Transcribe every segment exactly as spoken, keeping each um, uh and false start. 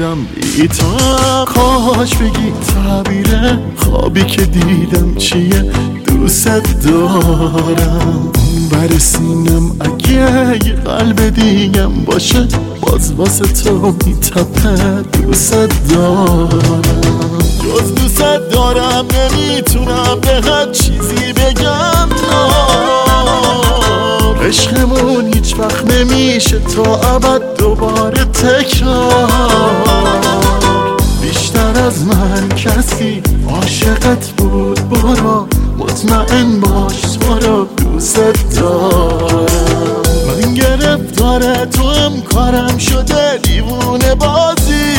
شدم بی تو. کاش بگی تعبیر خوابی که دیدم چیه، دوست دارم. بر سینم اگه یه قلب دیگم باشه، باز واسه تو میتپه، دوست دارم. جز دوست دارم نمیتونم به هر چیزی بگم نه. عشقمون هیچ وقت نمیشه تا ابد دوباره تکرار. بیشتر از من کسی عاشقت بود، برو مطمئن باش تو رو دوست دارم. من گرفتار تو هم کارم شده دیوونه بازی.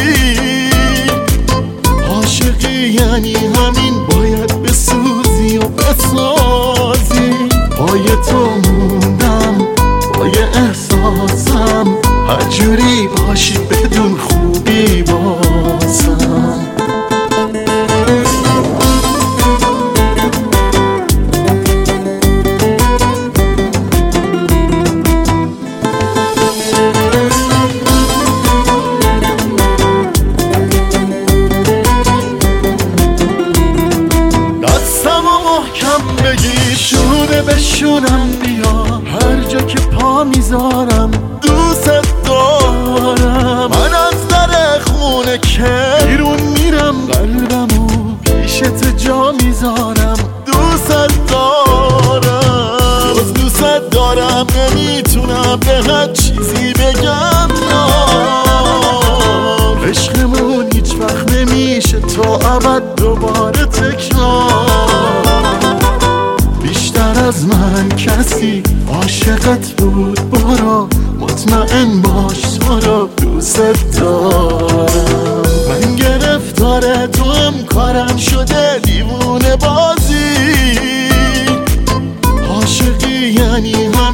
عاشقی یعنی همین، باید بسوزی و بسازی. پای تو موندم پای احساسم، هر جوری باشی بدون خوبی بازم. بگی شونه بشونم بیا، هر جا که پا میذارم دوست دارم. من از در خونه که بیرون میرم، قلبمو پیش تو جا میذارم، دوست دارم. جز دوست دارم نمیتونم به هر چیزی بگم نه. عشقمون هیچ وقت نمیشه تا ابد دوباره تکرار. از من کسی عاشقت بود، برو مطمئن باش تو رو دوست دارم. من گرفتار تو هم کارم شده دیوونه بازی. عاشقی یعنی هم